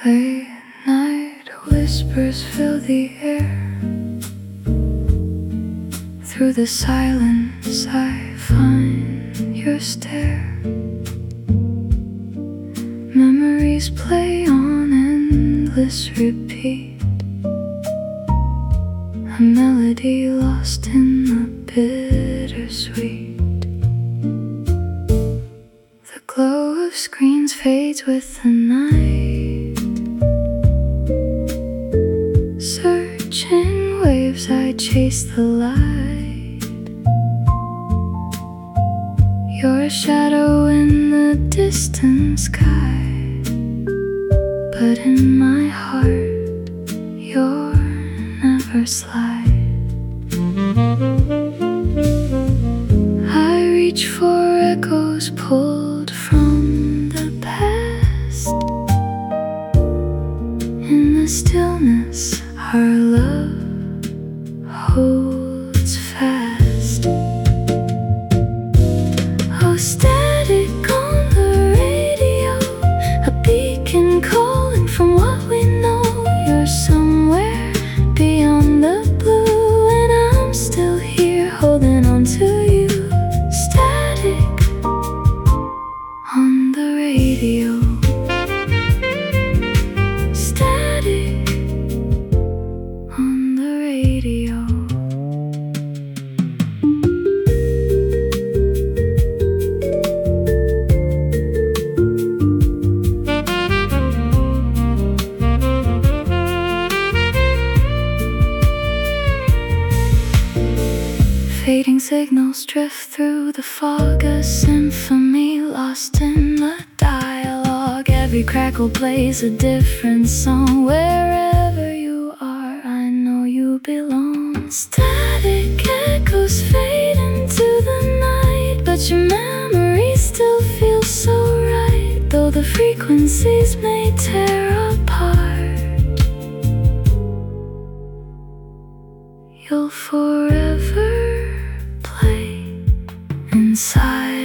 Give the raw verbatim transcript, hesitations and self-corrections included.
Late night whispers fill the air. Through the silence I find your stare. Memories play on endless repeat, a melody lost in the bittersweet. The glow of screens fades with the night. Searching waves, I chase the light. You're a shadow in the distant sky, but in my heart, you're never sly. I reach for echoes pulled from the past. In the stillness, our love holds fast. Oh, static on the radio, a beacon calling from what we know. You're somewhere beyond the blue, and I'm still here holding on to you. Static on the radio. Static on the radio. Fading signals drift through the fog, a symphony lost in the dialogue. Every crackle plays a different song. Wherever you are, I know you belong. Static echoes fade into the night, but your memory still feels so right. Though the frequencies may tear apart, you'll forever play inside